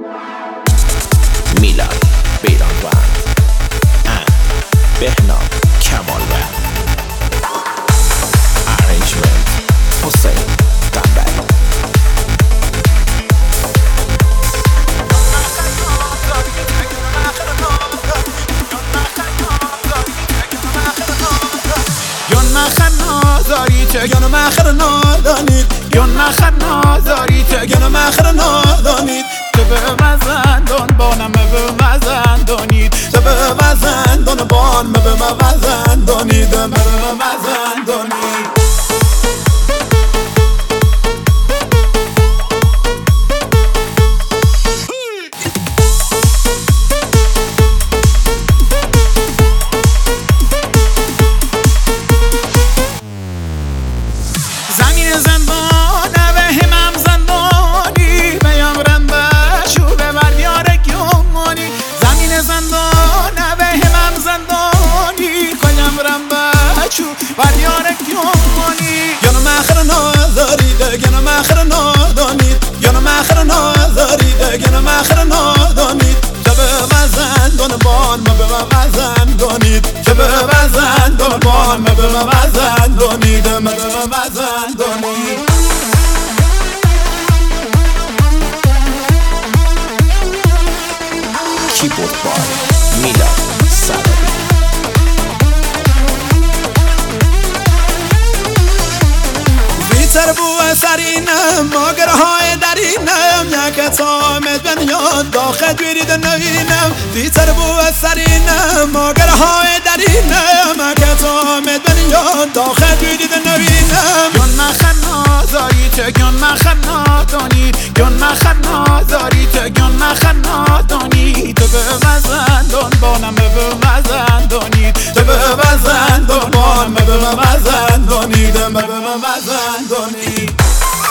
میلاد بیرانوند بهنام کمالوند ارنجمنت حسین قنبری گن مخر نادانید گن مخر نازارید گن مخر نادانید تو به وزندان بانم به وزندانید تو به وزندان بان به وزندانید به وزندانید زمین زندان به همم زندانی بیام رنبشو به بردیار گیومانی زمین زندان به همم زندانی کنم رنبشو بردیار گیومانی گن مخر نازارید گن مخر نادانید گن مخر نازارید گن مخر نادانید تو به وزندان بان ما به وزندانید تو به وزندان بان ما به وزندانید ما به وزندانید کیبورد بای میلاد صدابی بیتر بو سرینم ماگرهای درینم یک تامد بنیاد داخل بیرید نوینم بیتر بو سرینم ماگرهای درینم یک تامد بنیاد داخل بیرید نوینم گن مخر نازارید گن مخر نادانید گن مخر نازارید گن مخر نادانید تو به وزندان بانم به وزندانید تو به وزندان بان به وزندانید به وزندانید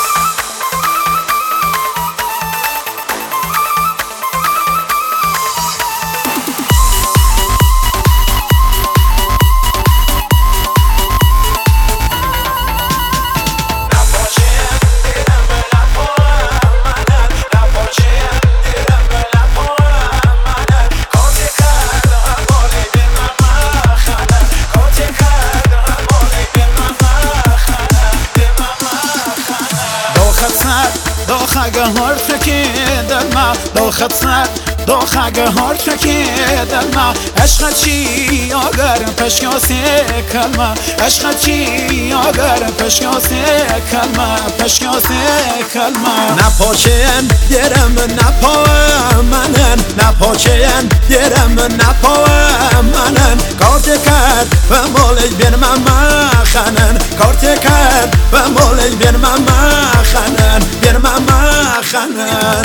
داخل هر چکی در ما داخل سر داخل هر چکی در ما عشق چی اگر پشیاسی کلمه عشق چی اگر پشیاسی کلمه پشیاسی کلمه نپاچین درم نپا منن نپاچین درم نپا منن کارت کرد و مالی بین من خنن کارت کرد و مالی بین من خنن بین من خنن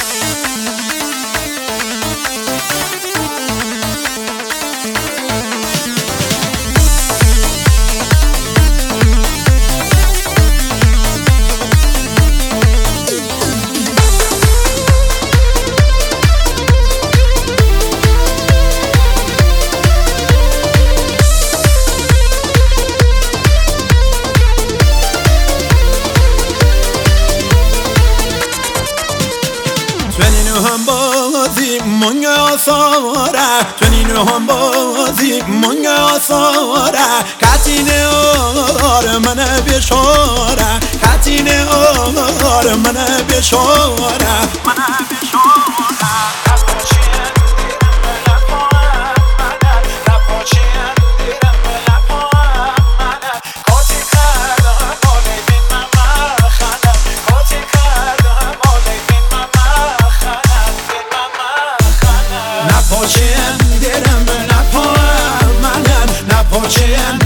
هم بازی منگا سواره چنین هم بازی منگا سواره کتینه آر من بشاره کتینه آر من بشاره من بشاره نپاچین درم نپا منن نپاچین